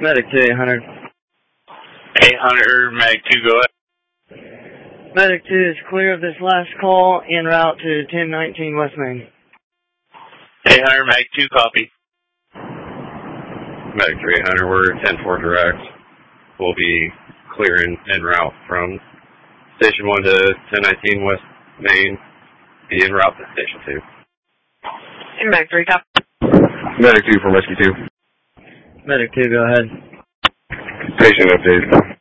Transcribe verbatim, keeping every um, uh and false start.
Medic two, eight hundred. eight hundred, Medic two, go ahead. Medic two is clear of this last call en route to ten nineteen West Main. eight hundred, Medic two, copy. Medic three, eight hundred, we're ten four direct. We'll be clearing en route from Station one to ten nineteen West Main. Be en route to Station two. And Medic three, copy. Medic two from Rescue two. Medic two, go ahead. Patient update.